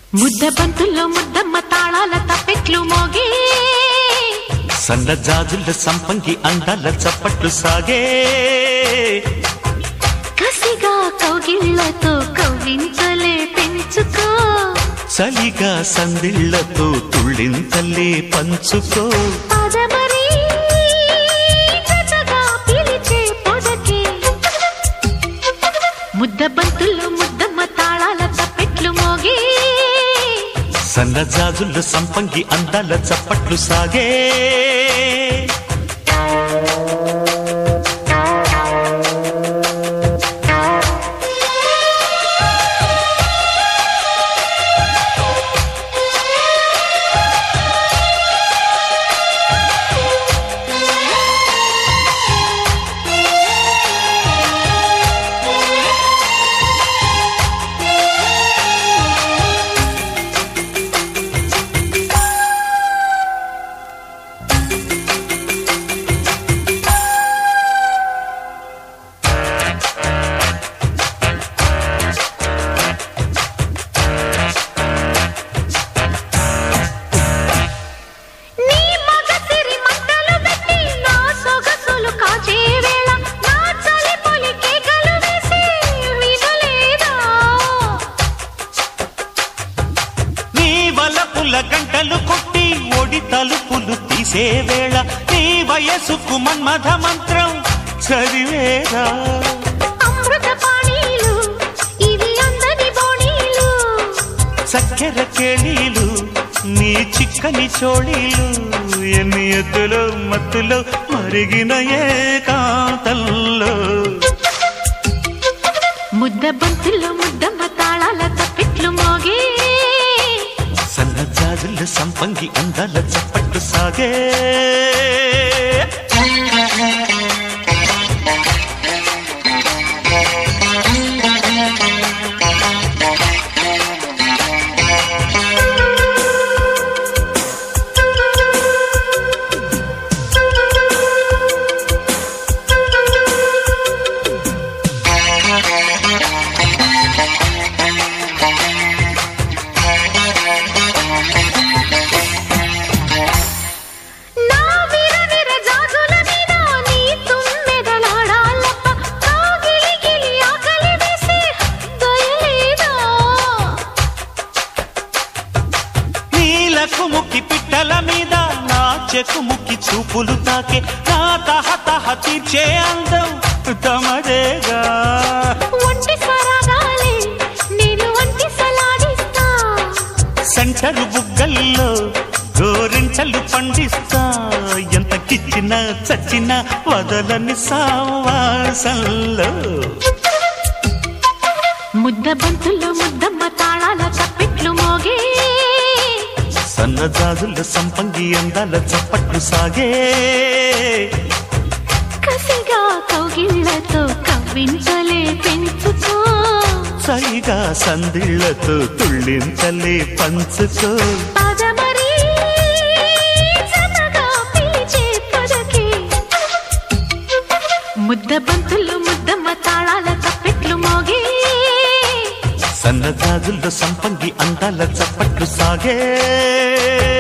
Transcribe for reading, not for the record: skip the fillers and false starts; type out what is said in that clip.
ముద్ద బంతుల్లో ముద్దమ్మ తాళాల తప్పెట్లు మోగే సన్న జాజుల సంపంగి అందాల చప్పట్లు సాగే కసిగా కౌగిళ్లతో కవ్వింతలే పెంచుకో చలిగా సందిళ్లతో తుళ్ళింతలే పంచుకో పదమరి జతగా పిలిచే పొదకే ముద్ద బంతుల్లో ముద్దమ్మ తాళాల తప్పెట్లు మోగే సన్న జాజుల సంపంగి అందాల చప్పట్లు సాగే గంటలు కొట్టి ఒడి తలుపులు తీసే వేళ నీ వయసుకు మన్మథ మంత్రం చదివేరా అమృత పానీలు ఇవి అందని బోణీలు చక్కెర కేళీలు నీ చిక్కని చోళీలు ఎన్ని ఎద్దులో మత్తులో మరిగిన ఏకాంతంలో ముద్ద బంతుల్లో ముద్దమ్మ తాళాల తప్పెట్లు మోగే సన్న జాజుల సంపంగి అందాల చప్పట్లు సాగే ముక్కి పిట్టల మీద నా చెకుముక్కి చూపులు తాకే నా తహతహ తీర్చే అందం తమదేగా ఒంటి సరాగాలే నేను ఒంటి సలాడిస్తా సెంటరు బుగ్గల్లో గోరింటలు పండిస్తా ఎంత కిచ్చినా చచ్చినా వదలని సావాసంలో ముద్ద బంతుల్లో ముద్దమ్మ తాళాల తప్పెట్లు మోగే సన్న జాజుల సంపంగి అందాల చప్పట్లు సాగే కసిగా కౌగిళ్లతో కవ్వింతలే పెంచుకో చలిగా సందిళ్లతో తుళ్ళింతలే పంచుకో పదమరి జతగా పిలిచే పొదకే ముద్ద బంతుల్లో ముద్దమ్మ తాళాల తప్పెట్లు మోగే సన్న జాజుల సంపంగి అందాల చప్పట్లు సాగే